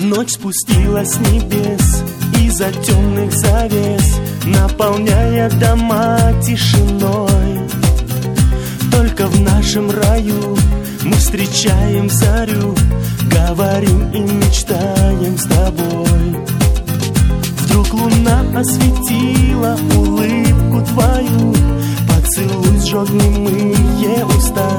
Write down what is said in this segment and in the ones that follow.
Ночь спустилась с небес из-за темных завес, наполняя дома тишиной. Только в нашем раю мы встречаем зарю, говорим и мечтаем с тобой. Вдруг луна осветила улыбку твою, поцелуй сжег немые уста.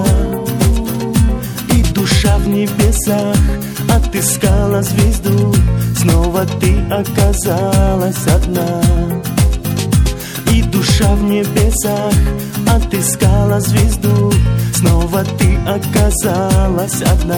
И душа в небесах отыскала звезду, снова ты оказалась одна. И душа в небесах отыскала звезду, снова ты оказалась одна.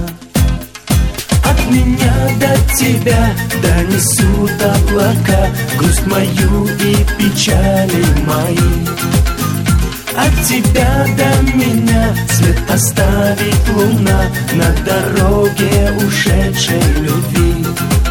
От меня до тебя донесут облака грусть мою и печали мои. От тебя до меня след оставит луна на дороге ушедшей любви.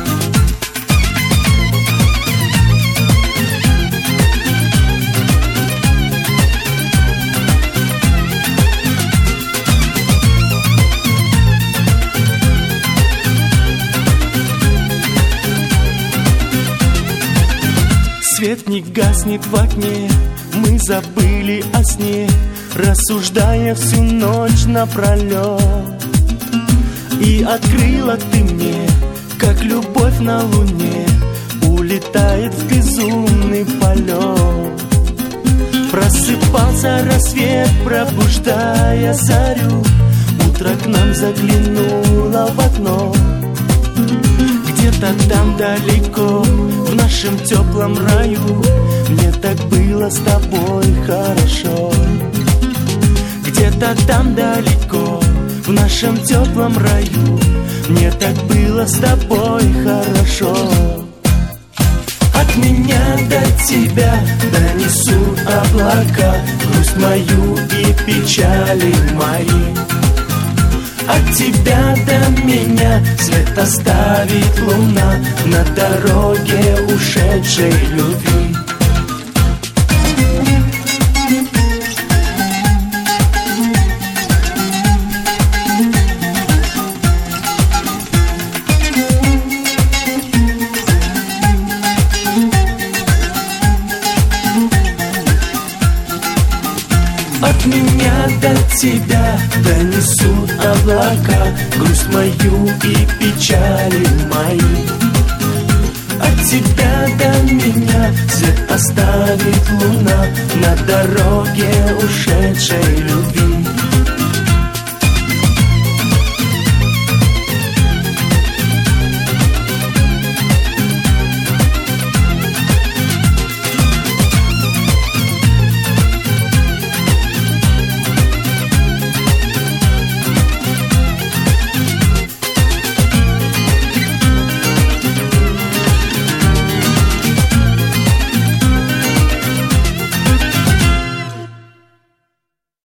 Свет не гаснет в окне, мы забыли о сне, рассуждая всю ночь напролет. И открыла ты мне, как любовь на луне улетает в безумный полет. Просыпался рассвет, пробуждая зарю, утро к нам заглянуло в окно. Где-то там далеко, в нашем теплом раю, мне так было с тобой хорошо. Где-то там далеко, в нашем теплом раю, мне так было с тобой хорошо. От меня до тебя донесут облака грусть мою и печали мои. От тебя до меня след оставит луна на дороге ушедшей любви. От меня до тебя донесут облака грусть мою и печали мои. От тебя до меня след оставит луна на дороге ушедшей любви.